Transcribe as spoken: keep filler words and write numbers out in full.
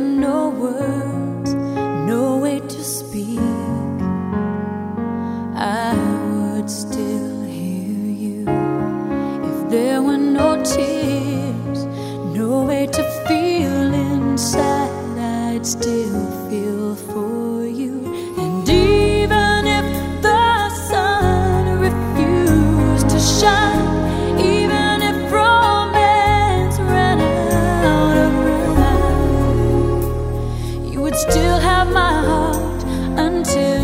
no words, no way to speak, I would still hear you. If there were no tears, no way to feel inside, I'd still feel for you. And even if the sun refused to shine, even if romance ran out of rhyme, you would still have my heart until